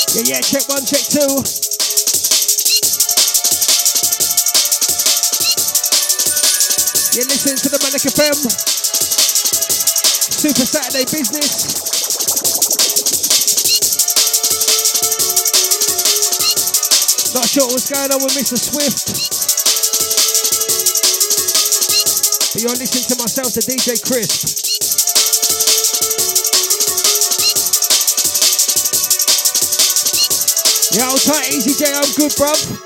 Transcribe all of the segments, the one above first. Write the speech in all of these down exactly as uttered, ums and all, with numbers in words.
Yeah, yeah, check one, check two. You're listening to the Manic F M. Super Saturday business. Not sure what's going on with Mister Swift. But you're listening to myself, the D J Crisp. Yeah, hold tight, Easy J, I'm good, bruv.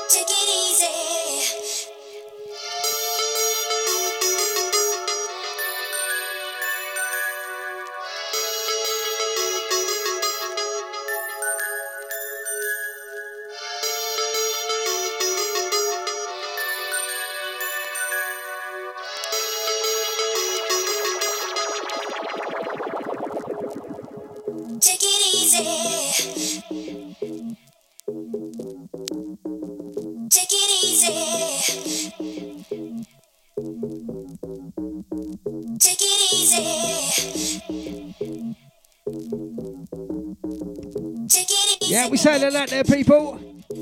Yeah, we saying that there, people.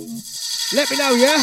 Let me know, yeah?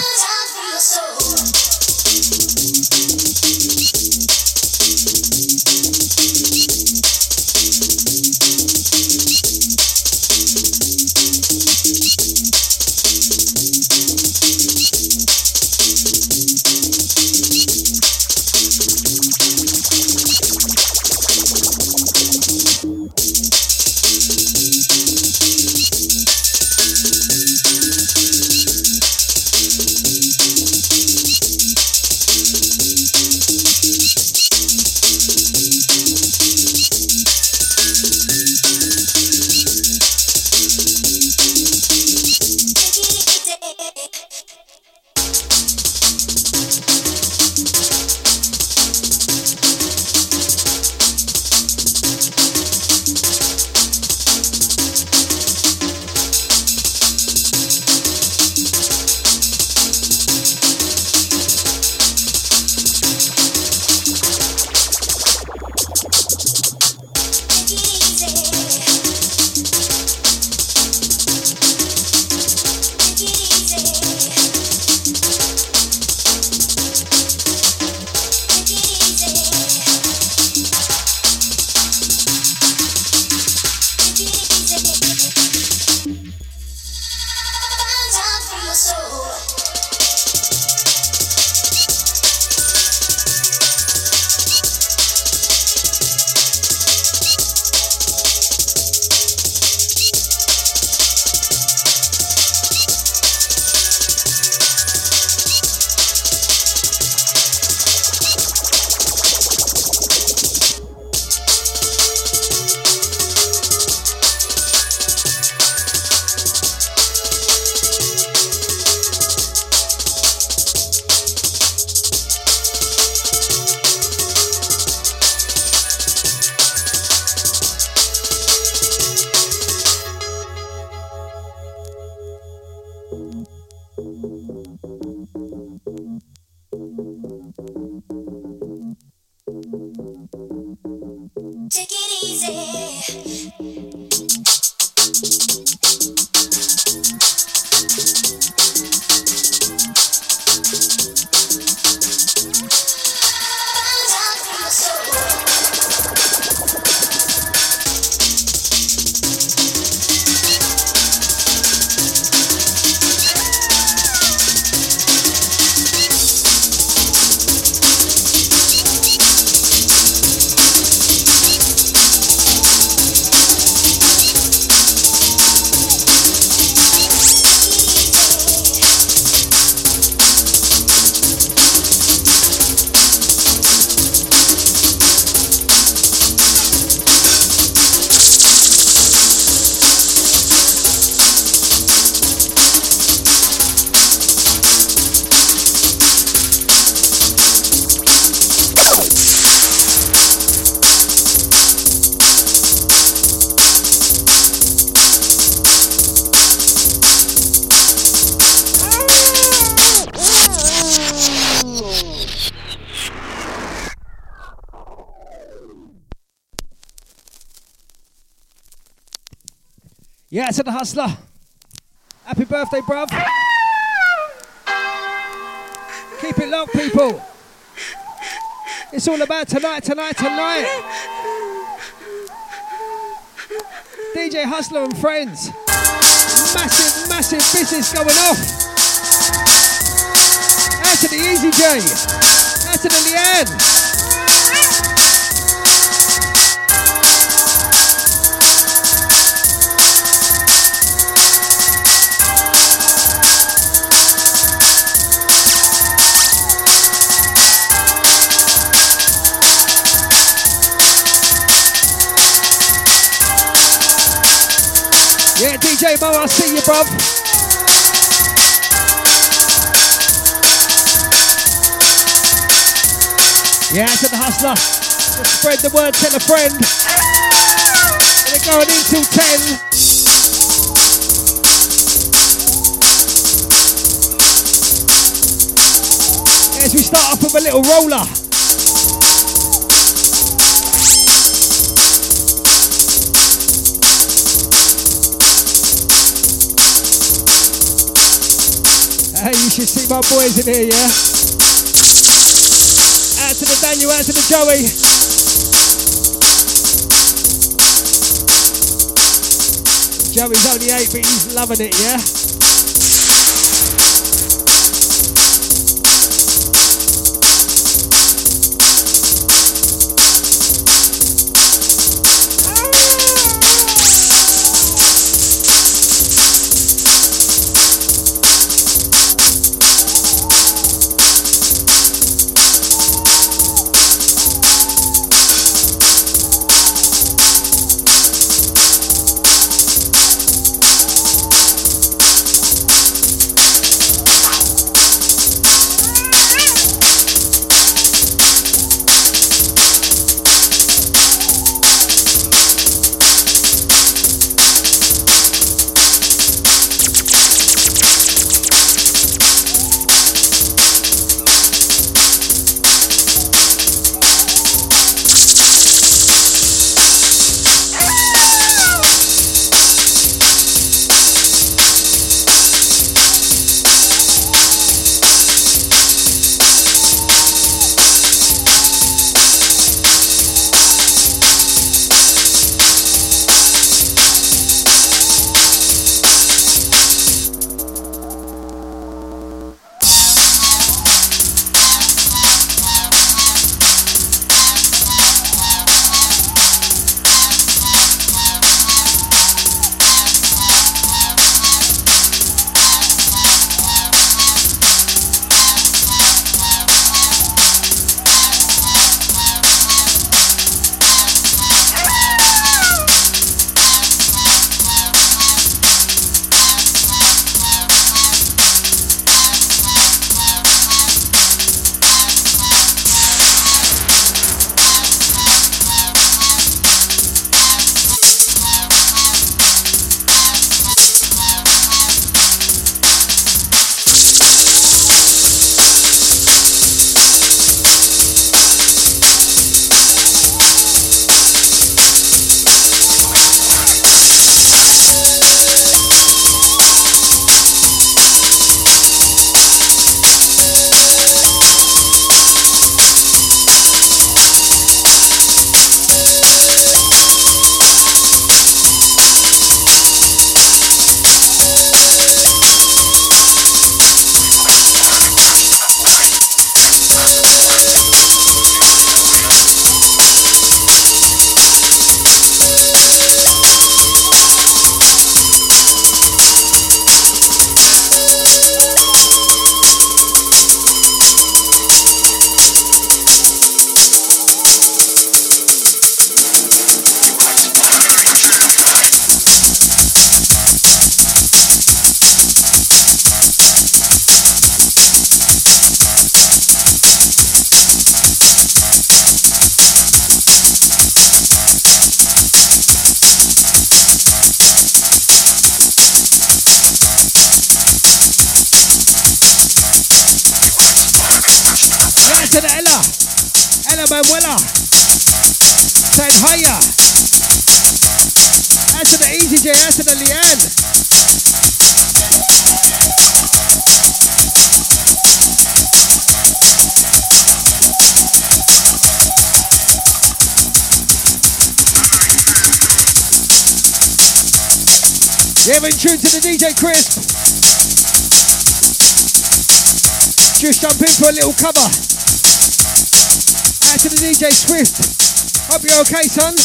Yeah, to the hustler. Happy birthday, bruv. Keep it locked, people. It's all about tonight, tonight, tonight. D J Hustler and friends. Massive, massive business going off. Out to the Easy J. Out to the Leanne. Yeah, D J Mo, I'll see you, bruv. Yeah, to the Hustler. Just spread the word, tell a friend. They're going in till ten. As we start off with a little roller. Hey, you should see my boys in here, yeah? Out to the Daniel, out to the Joey. Joey's only eight, but he's loving it, yeah? to the Ella. Ella Manuela. Saying hiya. Out to the Easy J, out to the Leanne. Yeah, we're in tune to the D J Crisp. Just jump in for a little cover. Out to the D J Swift. Hope you're okay, son.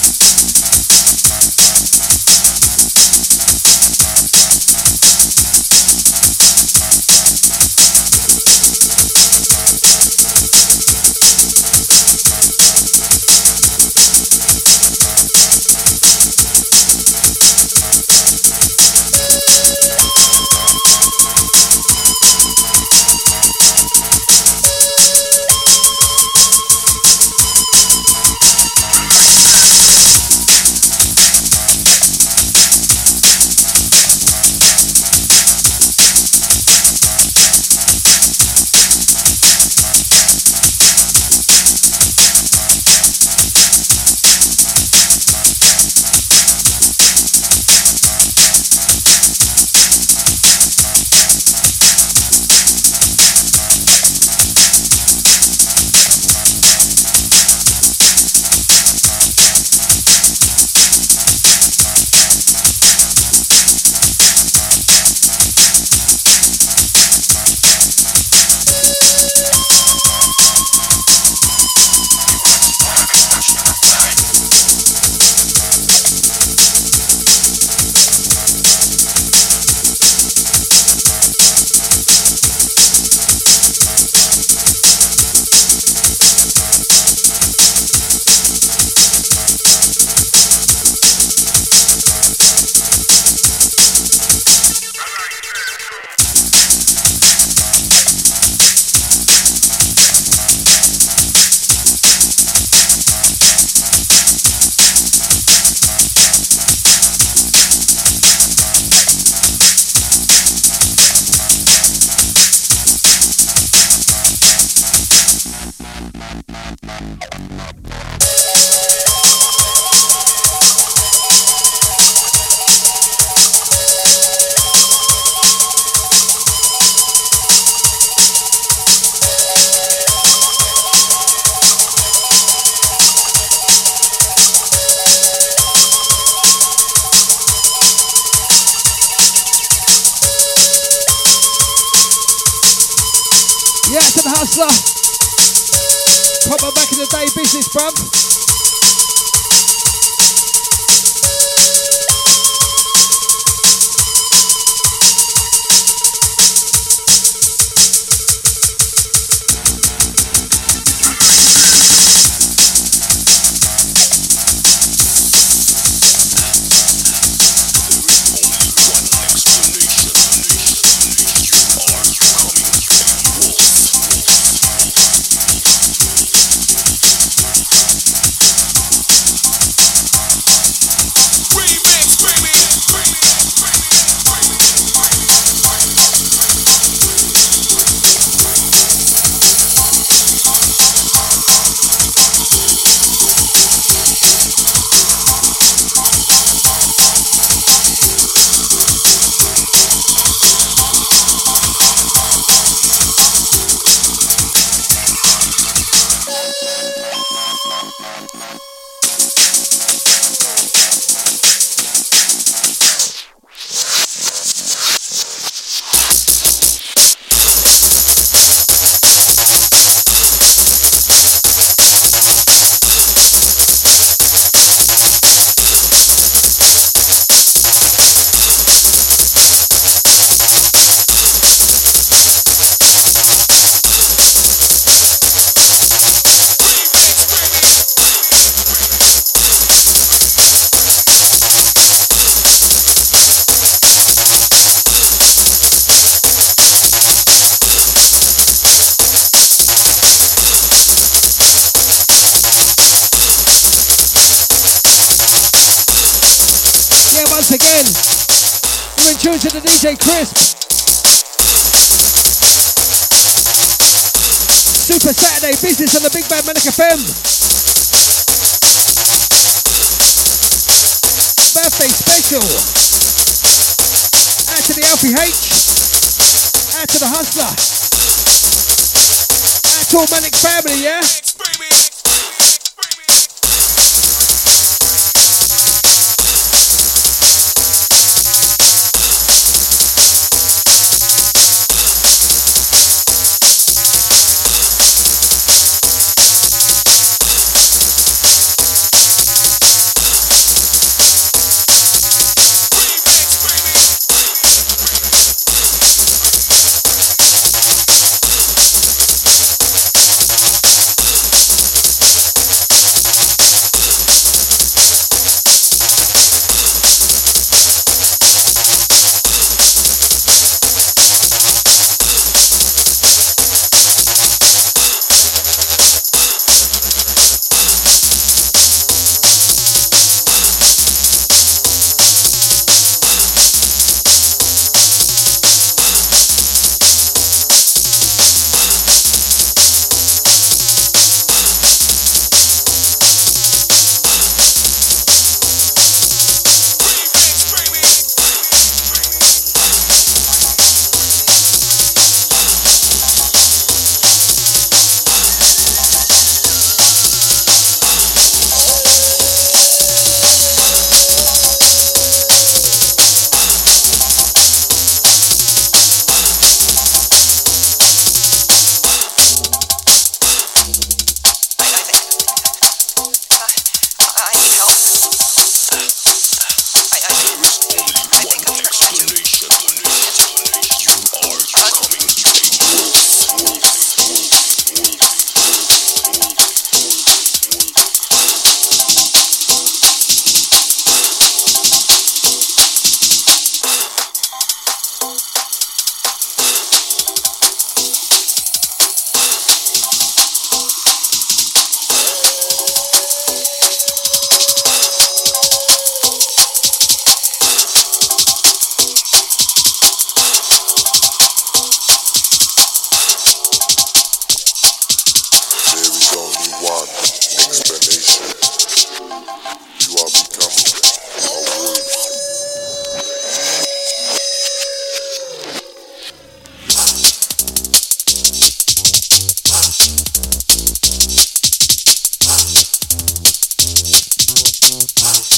Proper back in the day business, bruv. Again, you're in tune to the D J Crisp. Super Saturday business on the Big Bad Manic F M. Birthday special. Out to the Alfie H. Out to the Hustler. Out to all Manic family, yeah?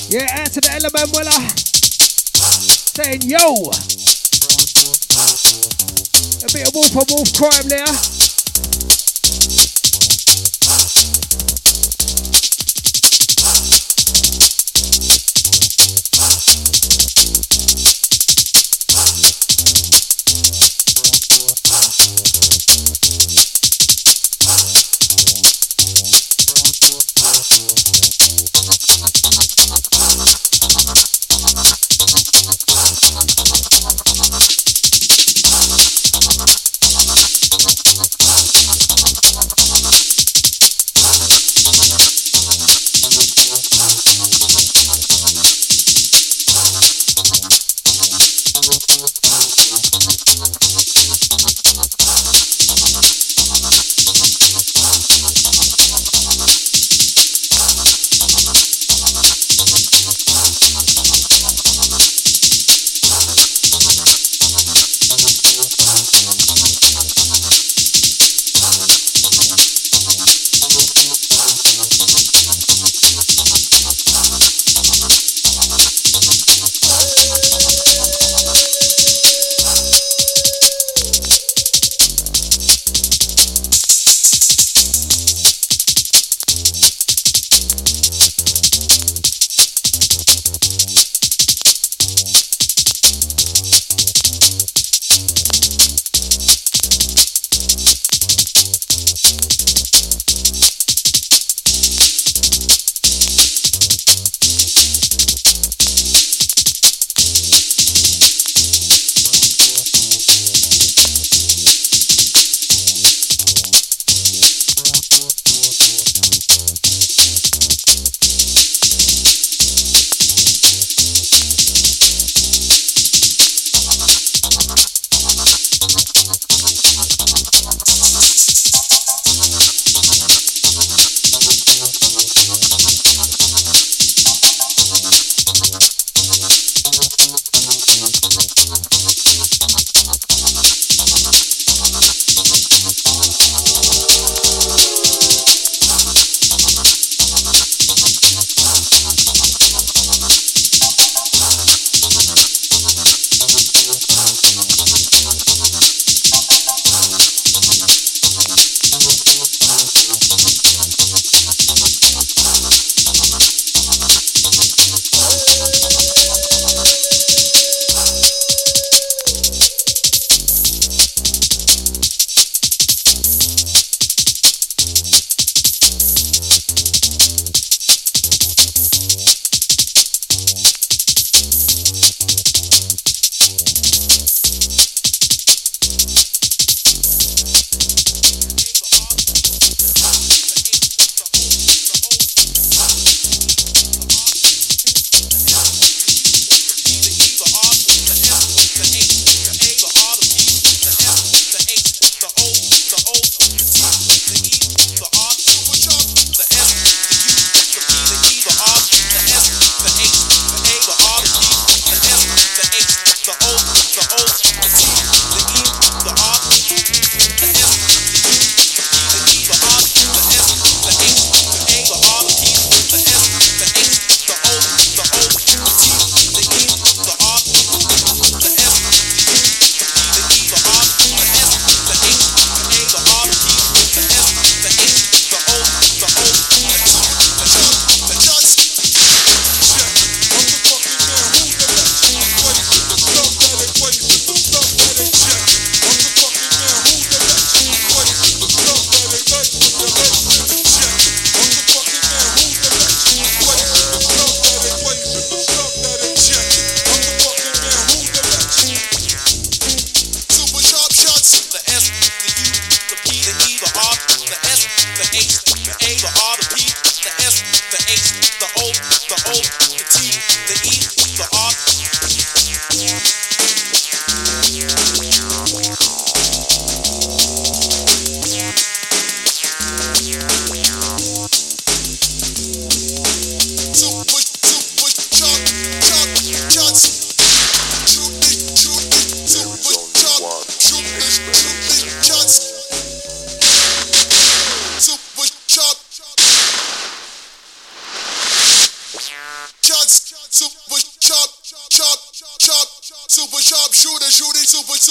Yeah, out to the Ella Manuela. Saying yo. A bit of wolf on wolf crime there.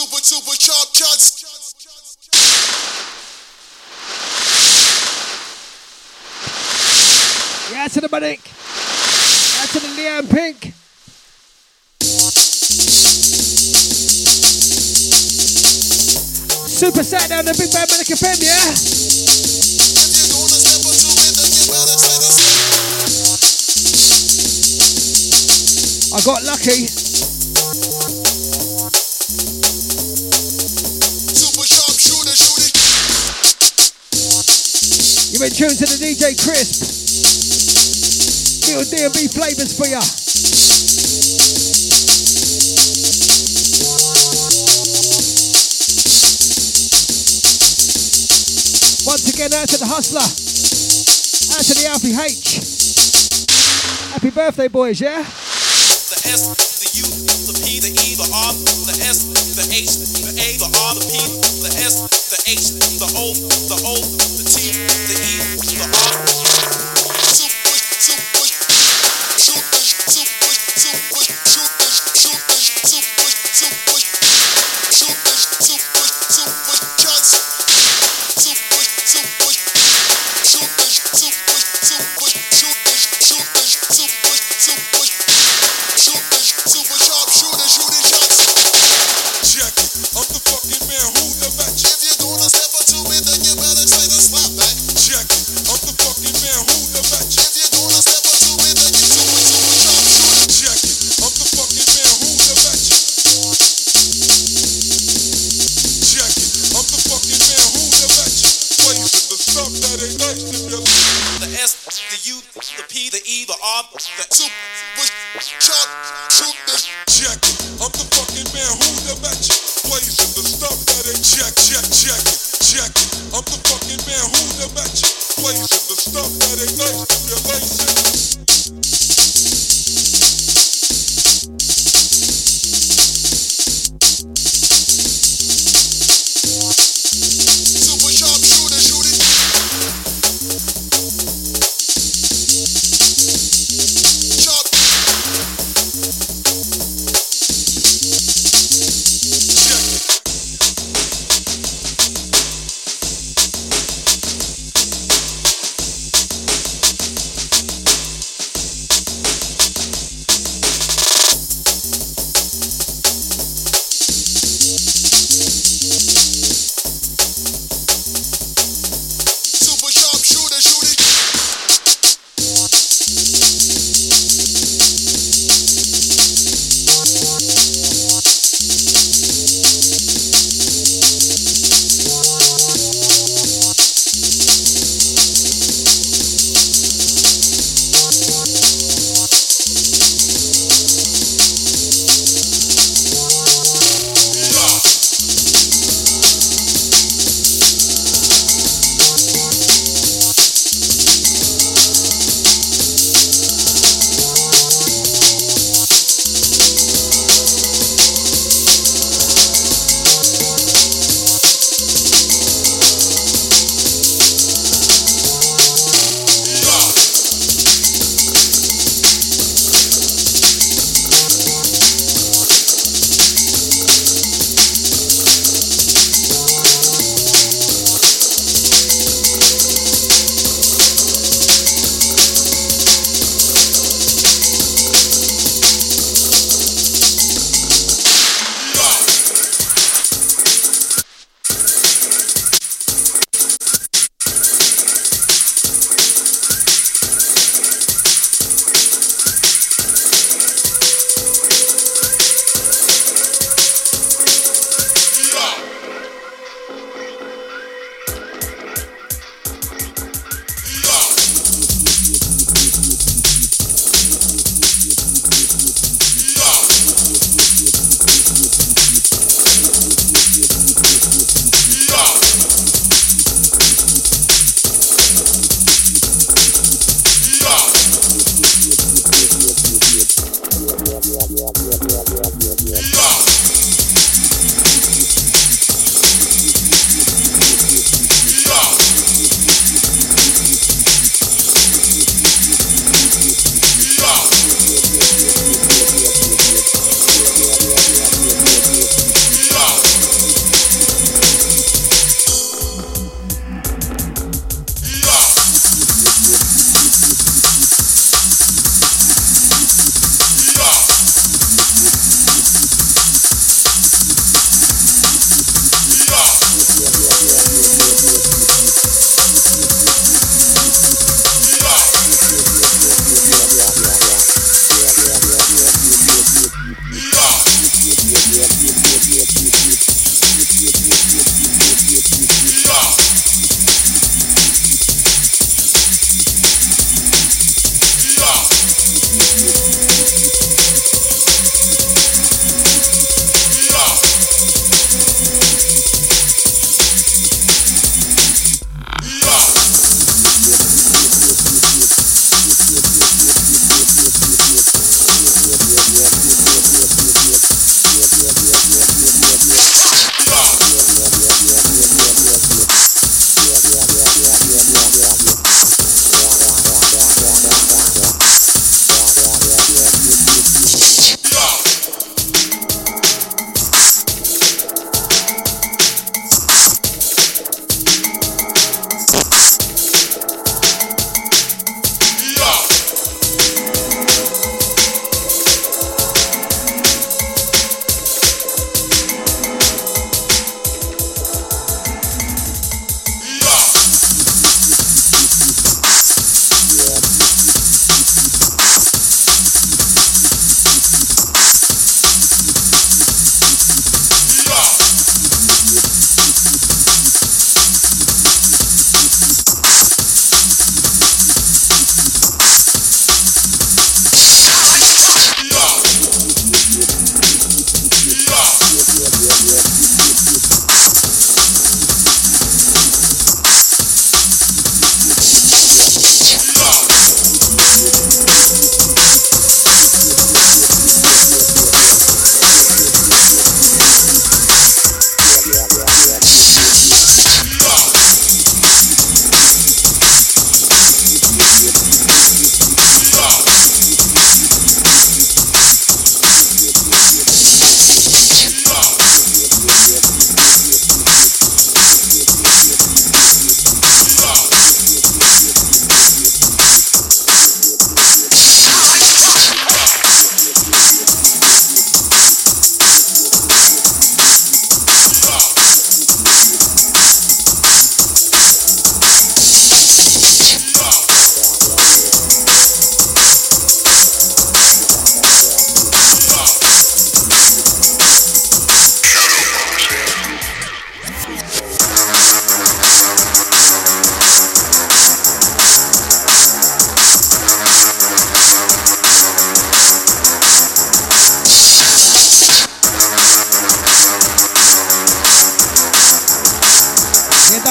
super, super sharp shots. Yeah, to the Manic. Yeah, to the Leanne Pink. Super sat down the Big Bad Manic F M, yeah? I got lucky. Super sharp shooter, shooter. You've been tuned to the D J Crisp. Little D and B flavours for ya. Once again, out to the Hustler. Out to the Alfie H. Happy birthday, boys, yeah? The S, the U, the P, the E, the R, the S, the H, the A, the R, the P, the S, the H, the O, the O, the T, the E, the R. Super, super, super, super, super, super, super, super, super, super, super, super shots. Super, super, super, super, super, super, super, super, super. Shooter, super sharp shooter, shooting shots. Check it, I'm the fucking man who the match. If you're gonna step up to me, then you better say the slap back. Check it, I'm the fucking man who the match. If you're gonna step up to me, then you super, super sharp shooter. Check it, I'm the fucking man who the match. Check it, I'm the fucking man who the match. Blazing the stuff that ain't nice to you. The S, the U, the P, the E, the R, the Super sharp shooter. Check it, I'm the fucking man who the match. Blazing the stuff that ain't check, check, check it, check it. I'm the fucking man who the match. Blazing the stuff that ain't nice to be lacing. Super sharp shooter, shooting. Sharp. Check it.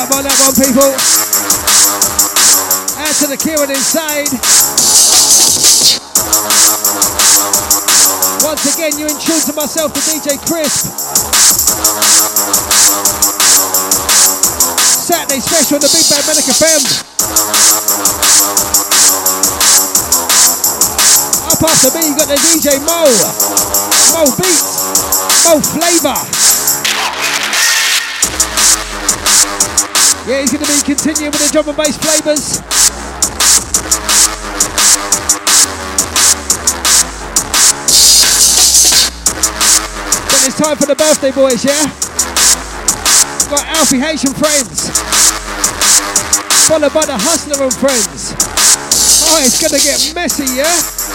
Come on, that one, people. Out to the Kieran inside. Once again, you're in tune to myself, the D J Crisp. Saturday special on the Big Bad Manic F M. Up after me, you got the D J Mo. Mo Beats. Mo Flavor. Yeah, he's going to be continuing with the drum and bass flavors. Then it's time for the birthday boys, yeah? Got Alfie H and friends. Followed by the Hustler and friends. Oh, it's going to get messy, yeah?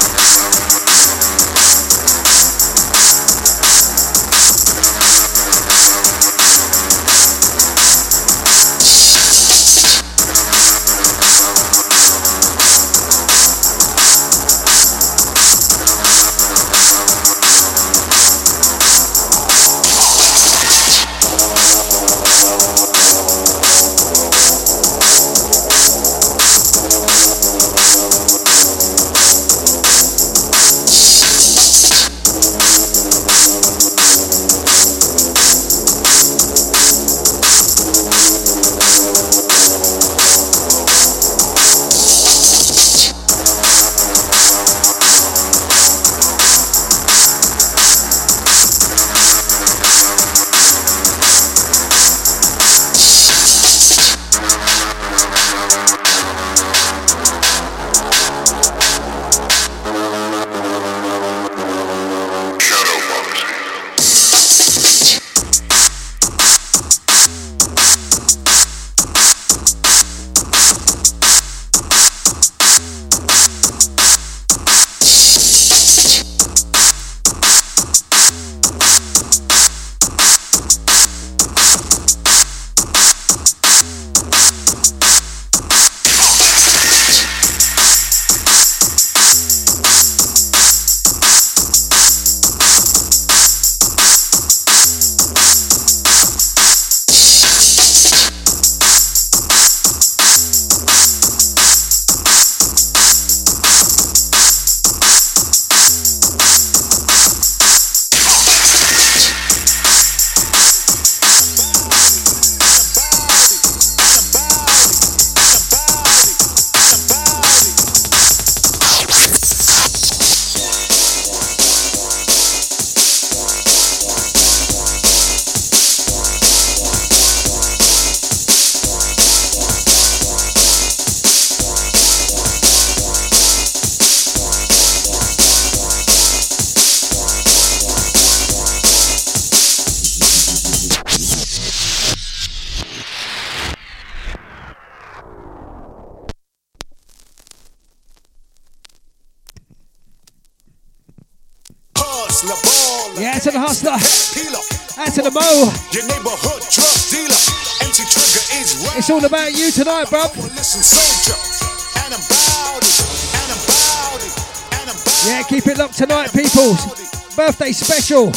Yeah, to the Hustler. Out to the Mo. Your neighborhood drug dealer. Empty trigger is right. It's all about you tonight, bro. Listen, soldier. And about it. And about it. And about it. Yeah, keep it locked tonight, people. Birthday special.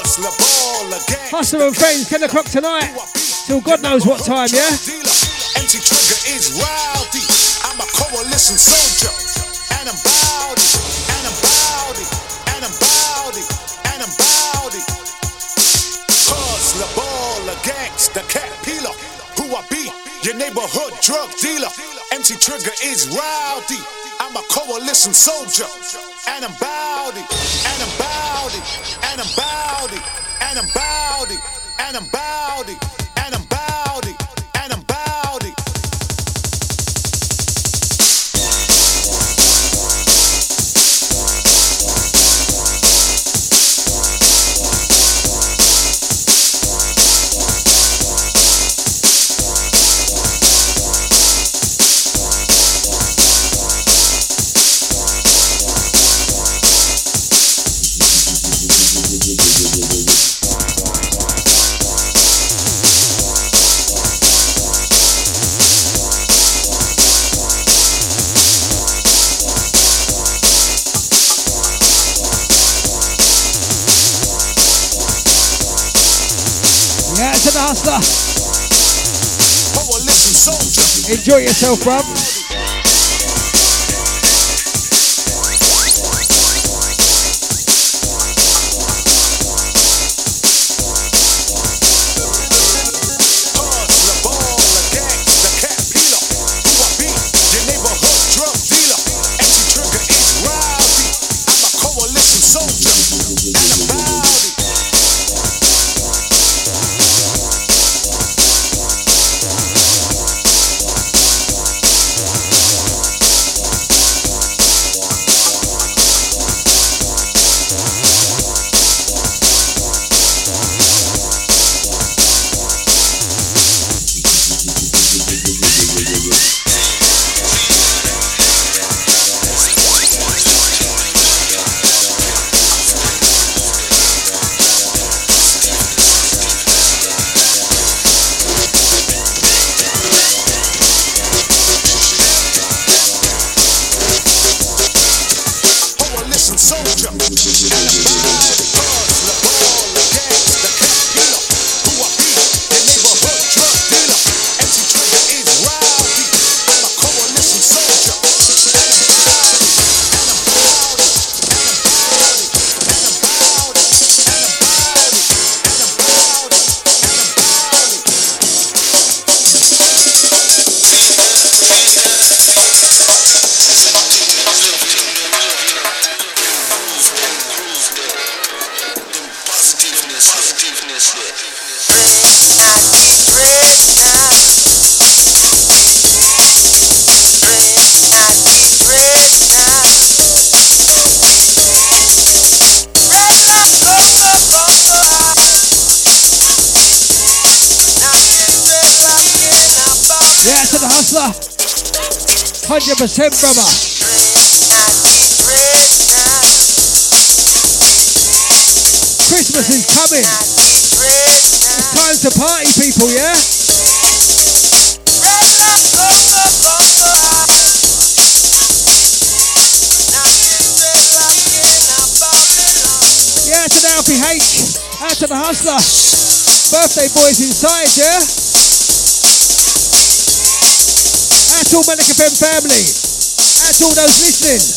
Hustler and friends, ten o'clock tonight. Till God knows what time, yeah? Empty trigger is rowdy. I'm a coalition soldier. And about it. And about it. And about it. And about it. Hustler, baller, gangster, cat peeler. Who I be? Your neighborhood drug dealer. Empty trigger is rowdy. I'm a coalition soldier. And I'm about it. And I'm about it. And I'm about it. And I'm about it. And I'm about it. And I'm about it. And I'm about it. Yeah, to the Hustler. coalition soldier. Enjoy yourself, bruv. one hundred percent, brother. Christmas is coming. It's time to party, people, yeah? Yeah, to the Alfie H. Out to the Hustler. Birthday boys inside, yeah? Out to all Manic F M family. Out to all those listening.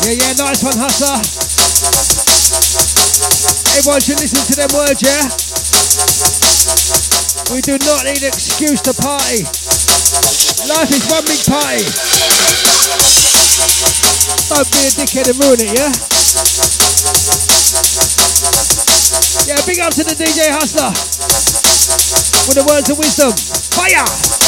Yeah, yeah, nice one, Hustler. Everyone should listen to them words, yeah? We do not need an excuse to party. Life is one big party. Don't be a dickhead and ruin it, yeah? Yeah, big up to the D J Hustler with the words of wisdom. Fire!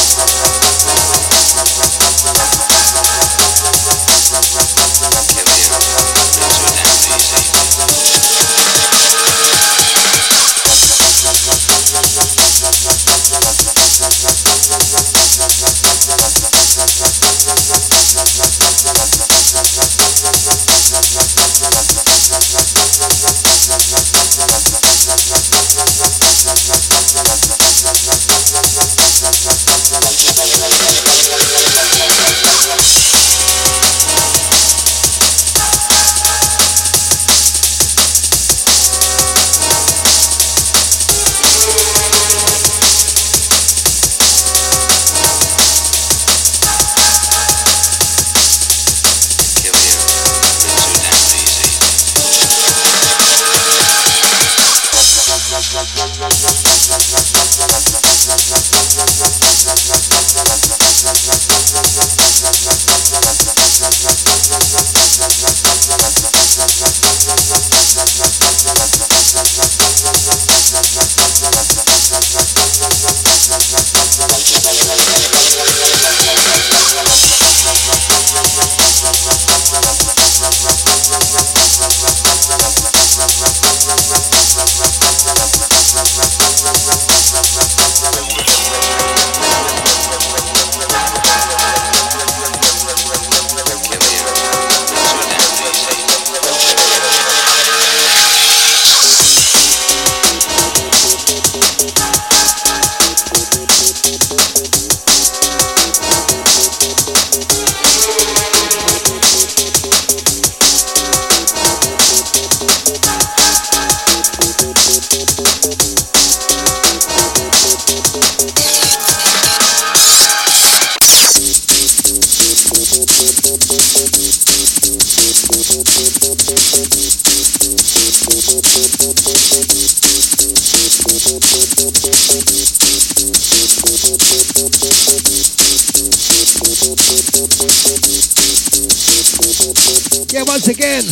Yeah, once again,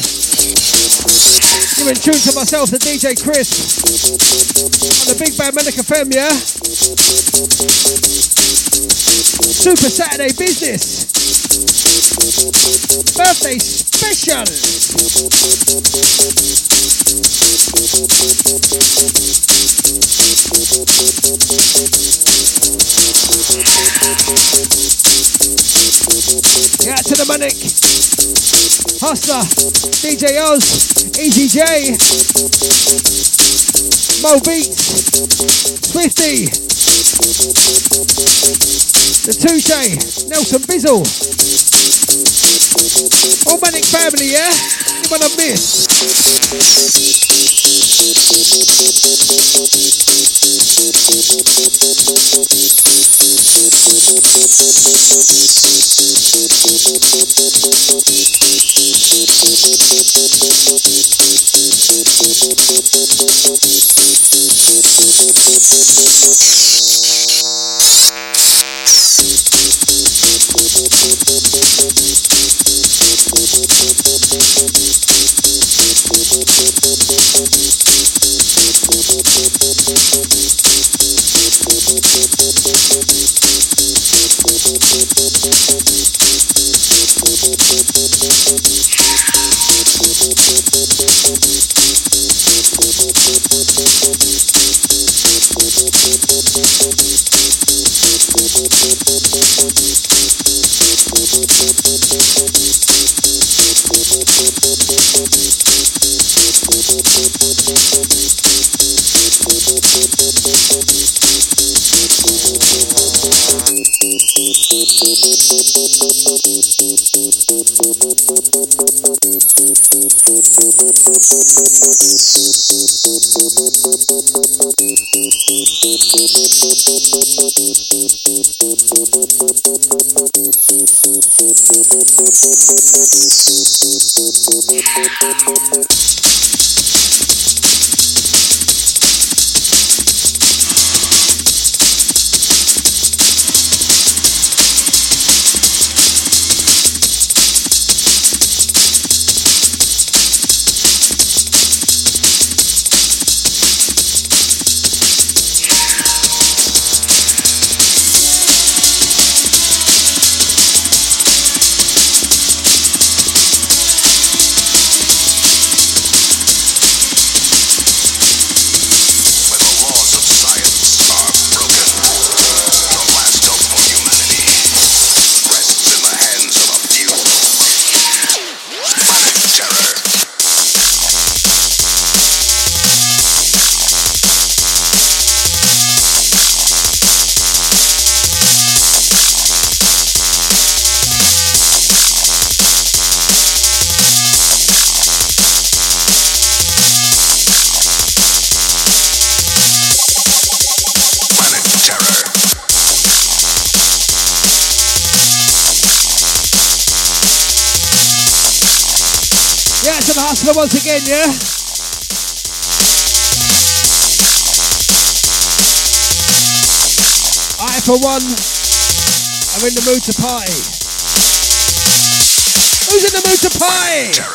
you're in tune to myself, the D J Chris, on the Big Bad Medic F M, yeah? Super Saturday business. Birthday special. Yeah, to the Manic, Hustler, D J Oz, Easy J, Mo Beats, Swifty, the Touche, Nelson Bizzle, all Manic family, yeah? Anyone I've missed? Hustler once again, yeah? I, for one, am in the mood to party. Who's in the mood to party? Terror.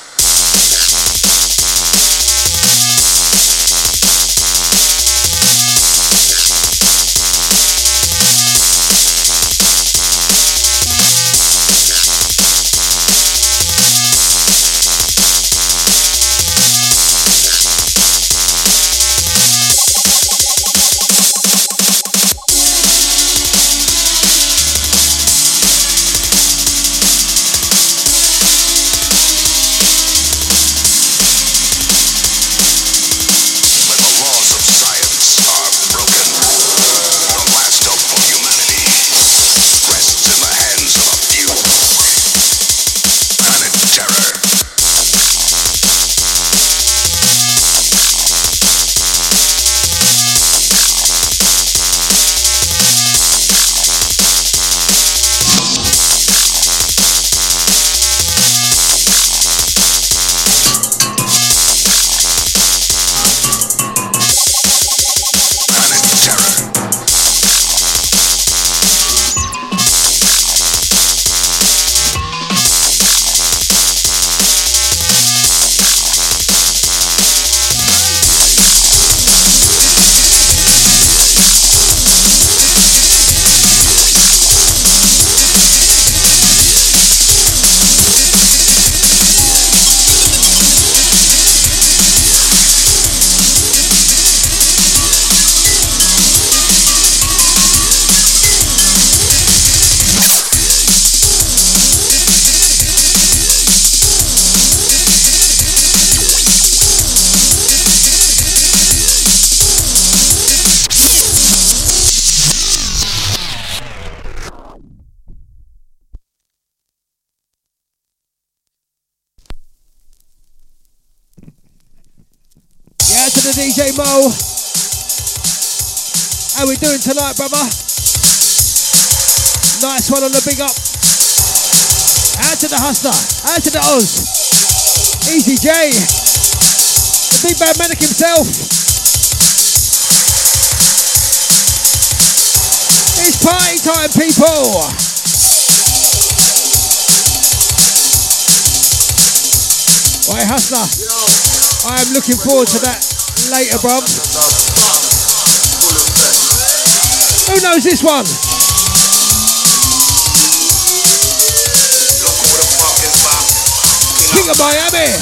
D J Mo, how we doing tonight, brother? Nice one on the big up. Out to the Hustler, out to the Oz. Easy J, the big bad medic himself. It's party time, people. Right, Hustler, I am looking forward to that later, bruv. Who knows this one? King of Miami.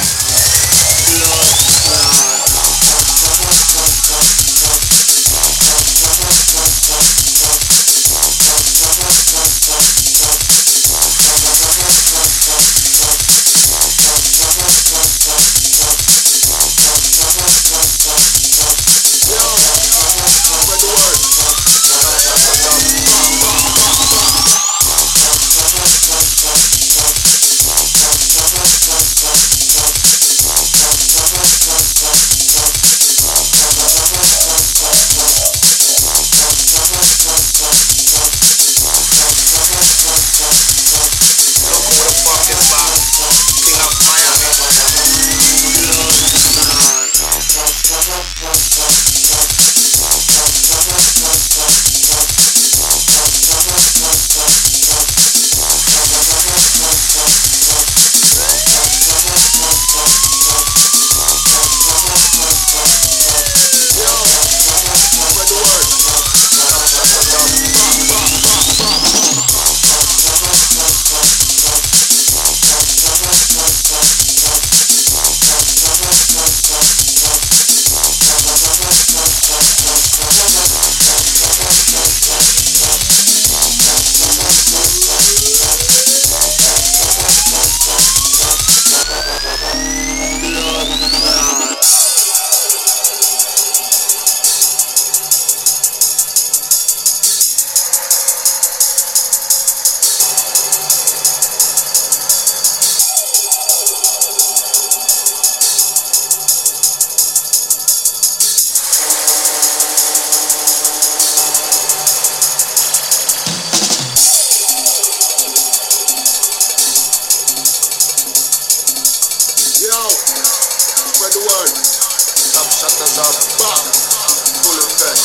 Shutters up, bam, full effect.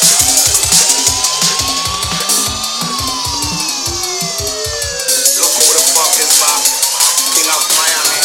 Look who the fuck is back, King of Miami.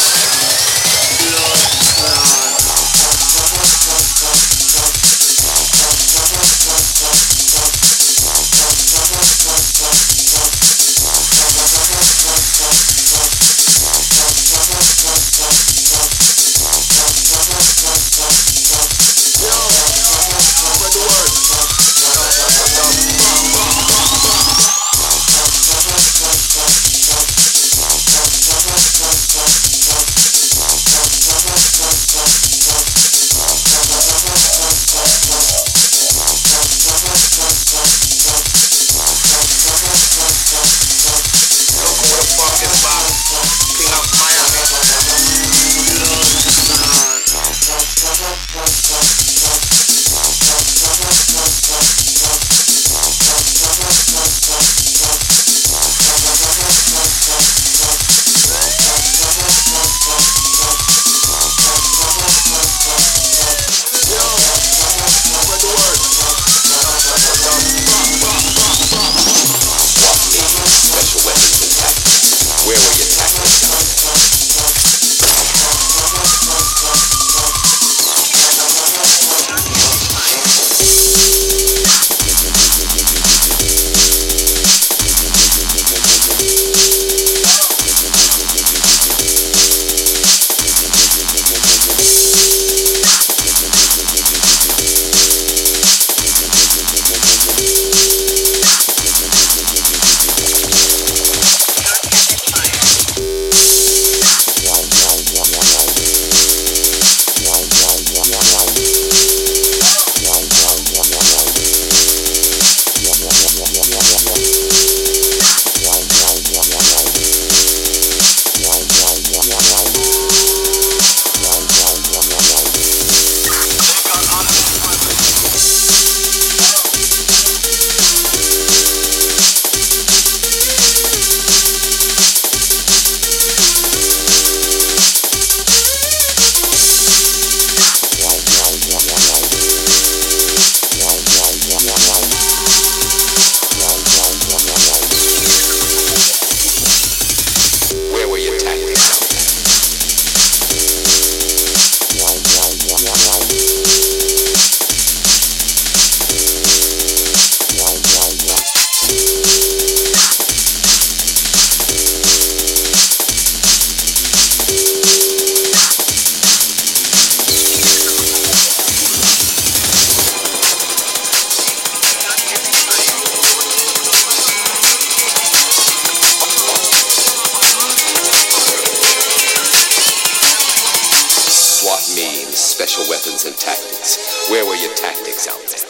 Special weapons and tactics. Where were your tactics out there?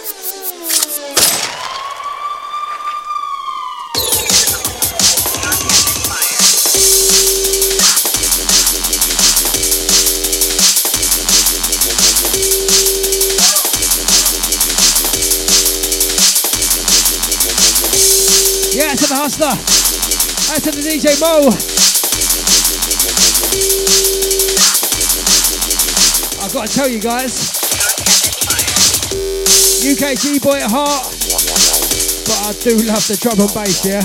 Yeah, to the hustler. Out to the D J Mo. I've got to tell you guys, U K G boy at heart, but I do love the drum and bass, yeah.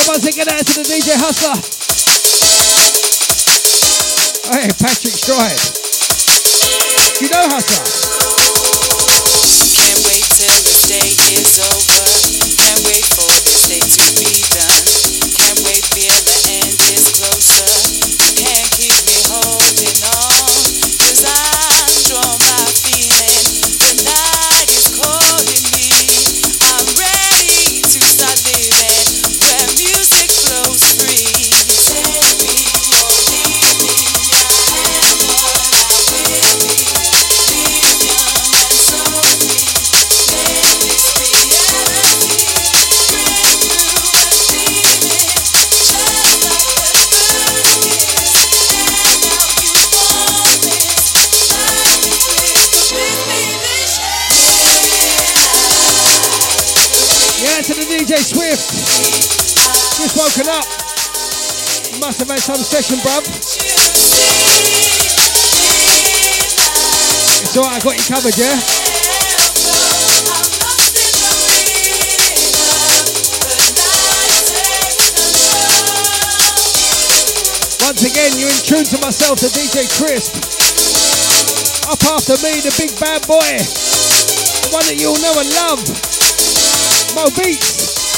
Yeah, once again out to the D J Hustler. Hey, Patrick Stride. You know Hustler? Can't wait till this day is over. Can't wait for this day to be done. Can't wait, feel the end is closer. Can't keep me holding on, 'cause I'm drawn by feeling. The night is calling me. I'm ready to start living where music flows free. Take me or leave me. I am what I will be. Live young and so free. Make this reality. Break through the feeling. Just like the first kiss. And now you want this. Life is bliss. Give me this Yeah, to the D J Swift. Just woken up. Must have had some session, bruv. It's alright, I got you covered, yeah? Once again, you're in tune to myself, the D J Crisp. Up after me, the big bad boy. The one that you'll know and love. Mo Beats.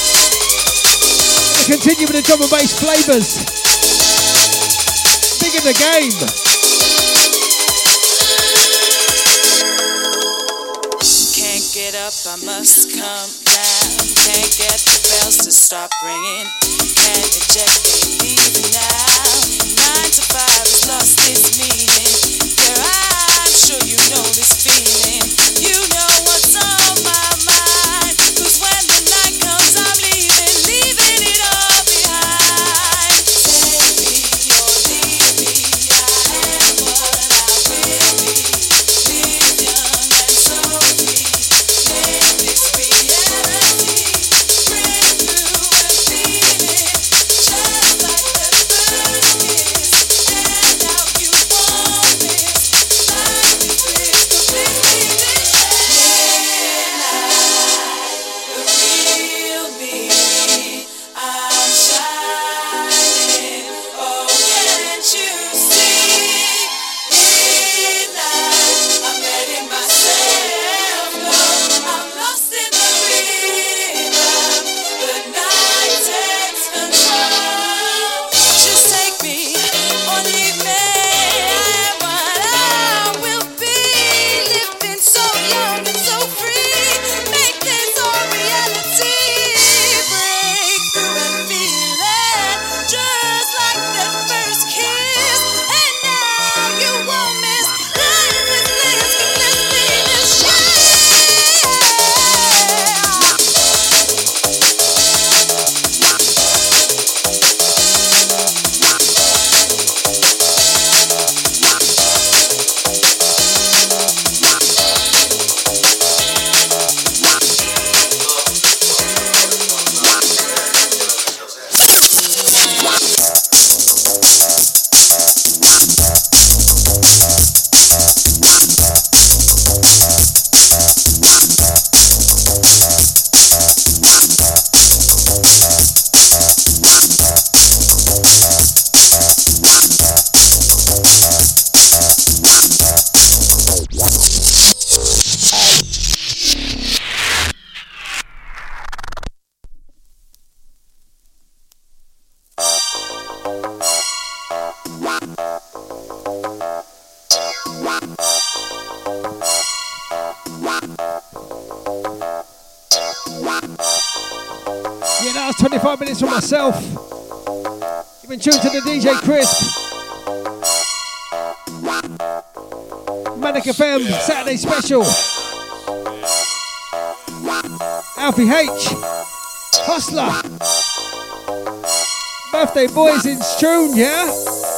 We continue with the drum and bass flavours. Big in the game. Can't get up, I must come down. Can't get the bells to stop ringing. Can't eject, ain't leaving now. Nine to five has lost its meaning. Yeah, I'm sure you know this feeling. You know what's on my mind. 'Cause when the night comes, I'm leaving, leaving it all behind. Take me or leave me. I am what I will be. Live young and so free. Make this reality. Break through a feeling. Just like the first kiss. And now you want this. Life is bliss. Give me this real me. I'm shining. Oh, can't you see? Midnight, I'm letting myself go. I'm lost in the rhythm. The night takes control. Just take me or leave me. I am what I will be. Living so young and so free. Make this all reality. Break through and feel it. Just like that first kiss. And now you won't miss. Life is bliss. Let's be this shine. Yeah, that was twenty-five minutes for myself. You've been tuned to the D J Crisp. Manic F M, Saturday special. Alfie H. Hustler. Birthday boys in Stroon, yeah?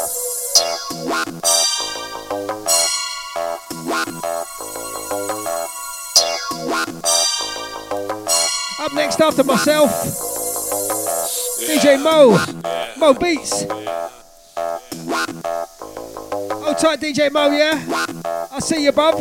Up next after myself, D J Mo, Mo Beats. Hold tight, D J Mo, yeah? I'll see you, bub.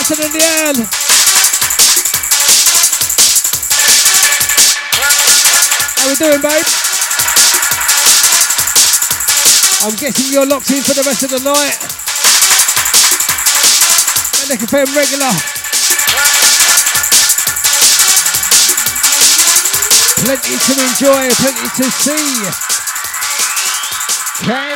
Out to the Leanne. How we doing, babe? I'm guessing you're locked in for the rest of the night. And they can pay them regular. Plenty to enjoy, plenty to see. Okay.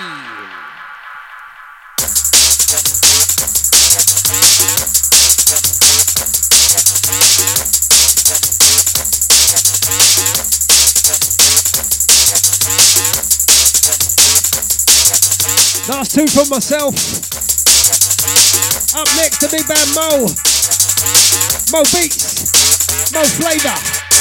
Last two from myself. Up next, the big band Mo. Mo Beats. Mo Flavour.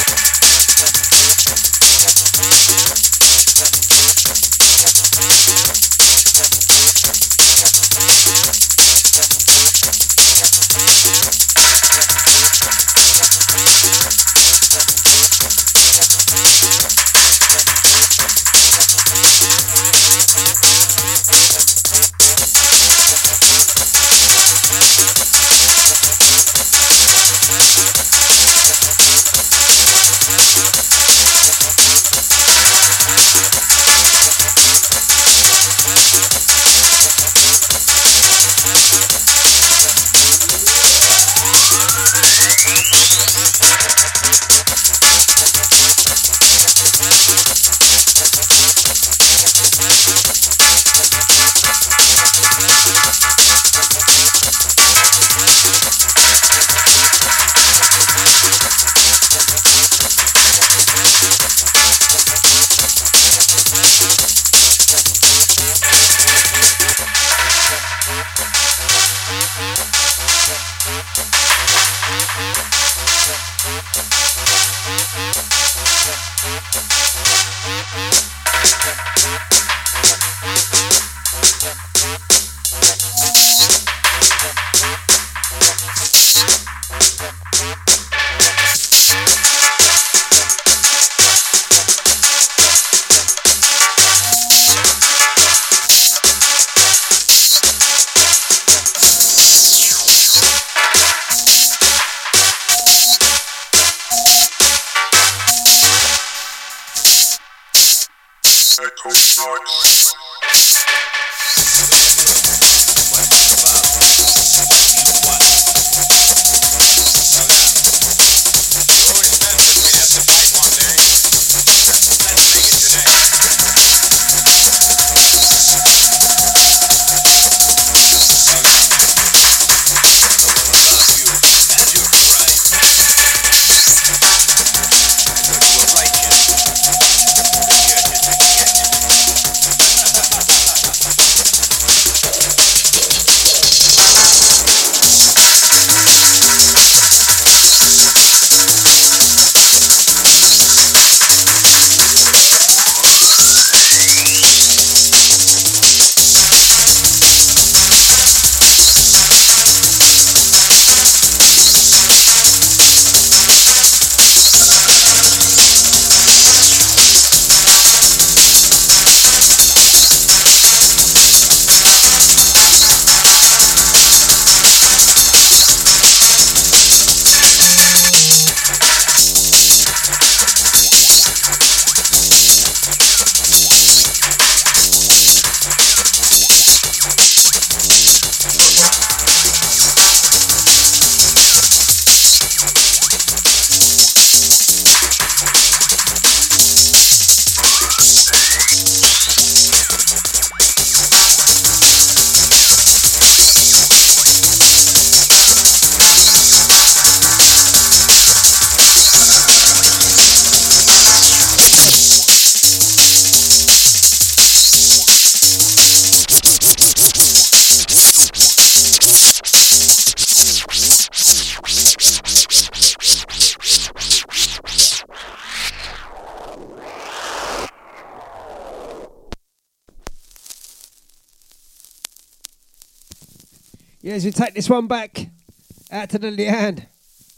Yeah, as we take this one back out to the Leanne.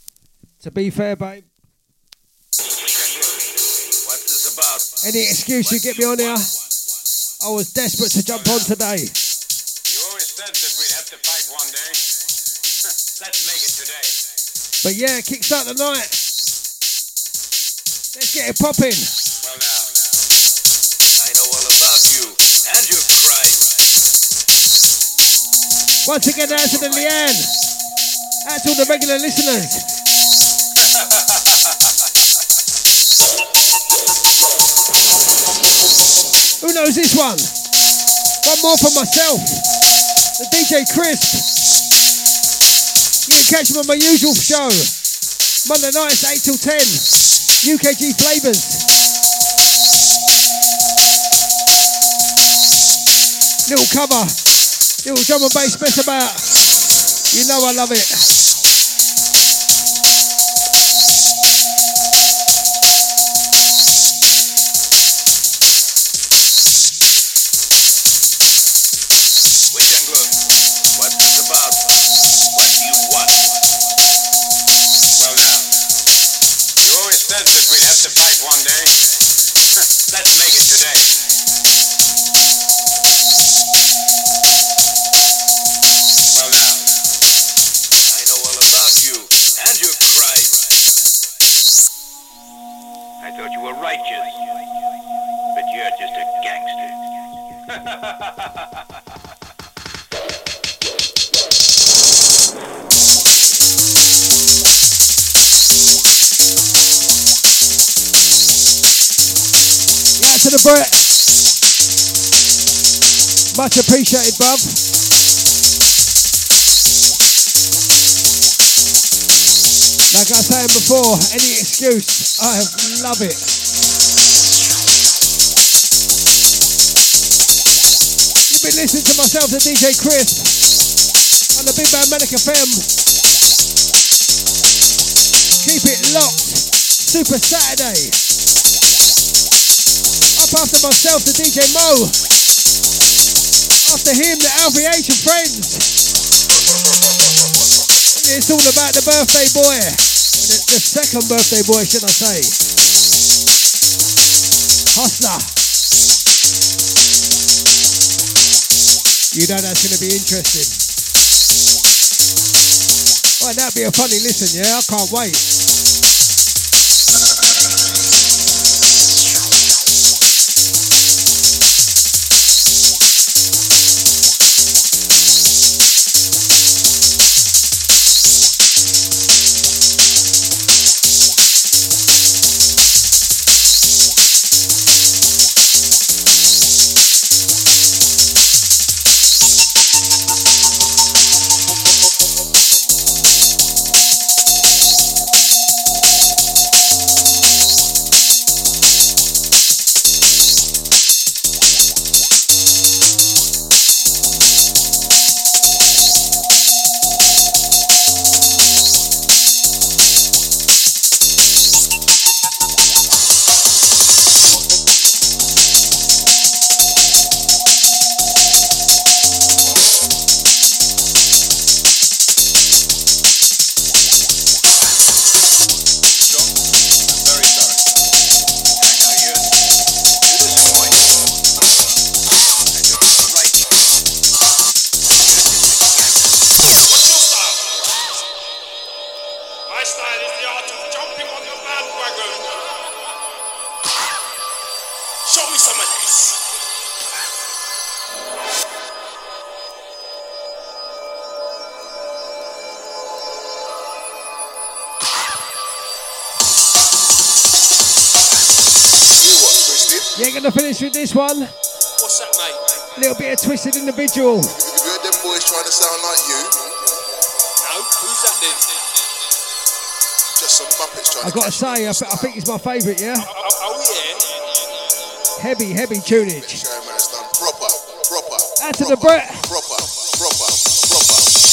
To be fair, babe. What's this about? Any excuse you get me on here, I was desperate to jump on today. You always said that we'd have to fight one day. But yeah, kickstart the night. Let's get it popping. Well now, I know all about you and your crime. Once again, out to the Leanne. Out to all the regular listeners. Who knows this one? One more for myself. The D J Crisp. You can catch him on my usual show. Monday nights, eight till ten. U K G Flavours. Little cover. Little drum and bass mess about. You know I love it. To the Brett. Much appreciated, bruv. Like I was saying before, any excuse, I love it. You've been listening to myself, the D J Crisp, on the Big Bad Manic F M. Keep it locked. Super Saturday. After myself, the D J Mo. After him, the Alfie H and friends. It's all about the birthday boy. The, the second birthday boy, should I say. Hustler. You know that's going to be interesting. Well, that'd be a funny listen, yeah? I can't wait. You're gonna finish with this one. What's that, mate? A little bit of Twisted Individual. Have you heard them boys trying to sound like you? No, who's that then? Just some Muppets trying I to gotta say, I, th- I think it's my favourite, yeah? Oh, oh, yeah. Heavy, heavy tunage. show, man. It's done proper, proper. Out to the Brett. Proper, proper, proper.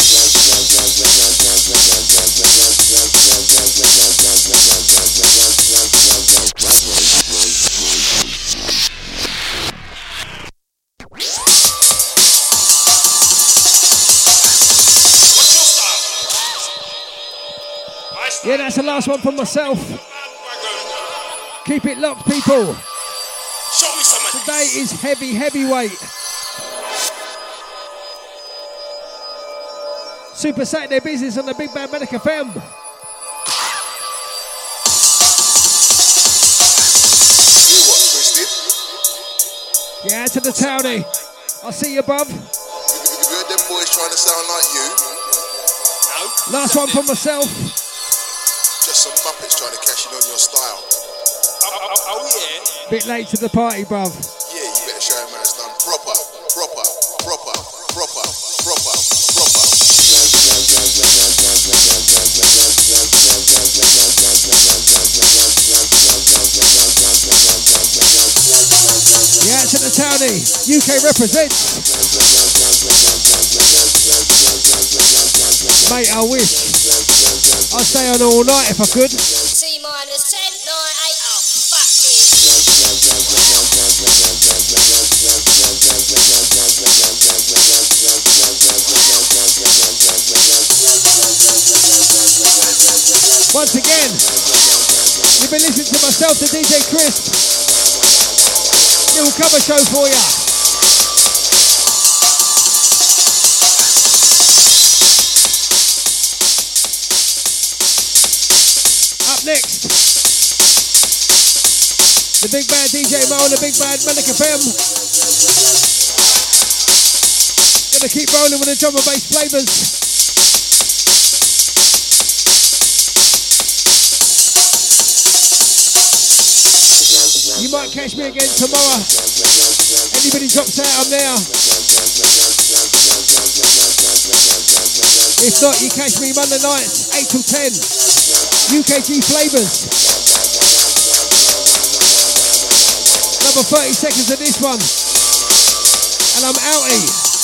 Yeah, that's the last one for myself. Keep it locked, people. Show me some of Today is heavy, heavyweight. Super Saturday business on the Big Bad Manic F M. Yeah, to the townie. I see you, bruv. You heard them boys trying to sound like you? No. Last one for myself. Just some muppets trying to cash in on your style. Oh, oh, oh yeah. Bit late to the party, bruv. Yeah, you better show him how it's done. Proper, proper, proper, proper, proper, proper. Yeah, to the townie. U K represents. Mate, I wish. I'd stay on all night if I could. T minus ten, nine, eight, oh, fuck it. Once again, you've been listening to myself, the D J Crisp. Little cover show for ya. Up next, the big bad D J Mo and the big bad Manic F M. Gonna keep rolling with the drum and bass flavors. You might catch me again tomorrow. Anybody drops out, I'm there. If not, you catch me Monday nights, eight till ten. U K G Flavors. Another thirty seconds of this one. And I'm outie.